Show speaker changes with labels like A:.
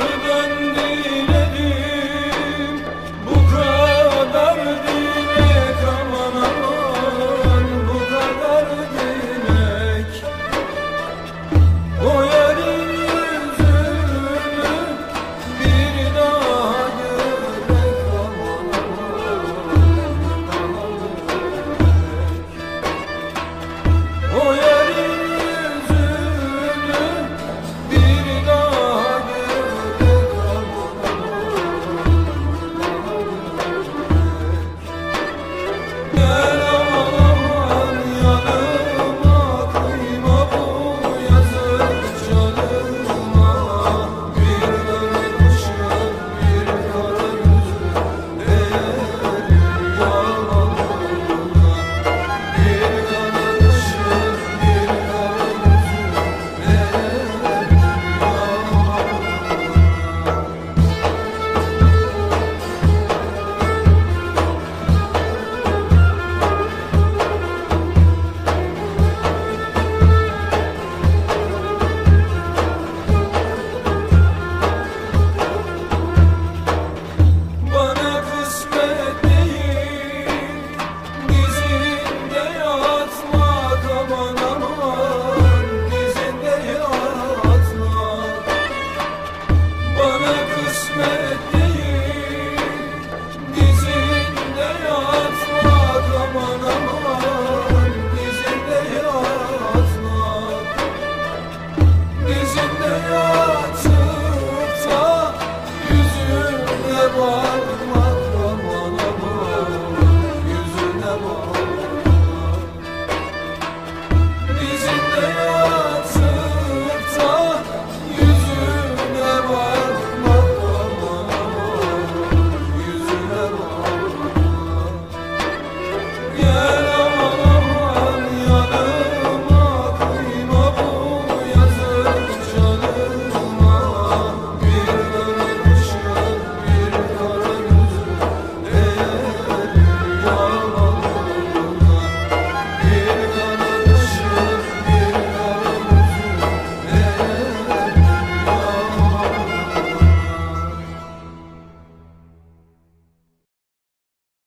A: diledim, bu kadar dilek, aman aman bu kadar dilek. O yarın yüzünü bir daha görmek, aman aman o yarın yüzünü bir daha görmek, aman gel aman yanıma, kıyma bu yazık canıma. Bir bakışın, bir kara gözün değer yalanına. Bir kara kaşın, bir kara gözün değer yalanına. Bana kısmet değil, dizinde yatmak, aman aman dizinde yatmak. Bana kısmet değil.